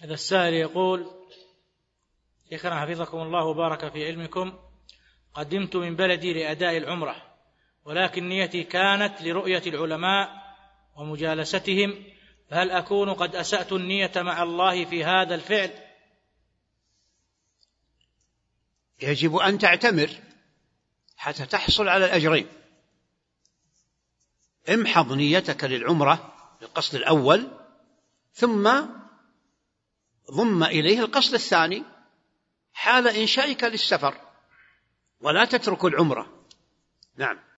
هذا السائل يقول: شيخنا حفظكم الله وبارك في علمكم، قدمت من بلدي لأداء العمرة، ولكن نيتي كانت لرؤية العلماء ومجالستهم، فهل أكون قد أسأت النية مع الله في هذا الفعل؟ يجب أن تعتمر حتى تحصل على الأجرين. امحض نيتك للعمرة بالقصد الأول، ثم ضم إليه القصد الثاني حال إنشائك للسفر، ولا تترك العمرة. نعم.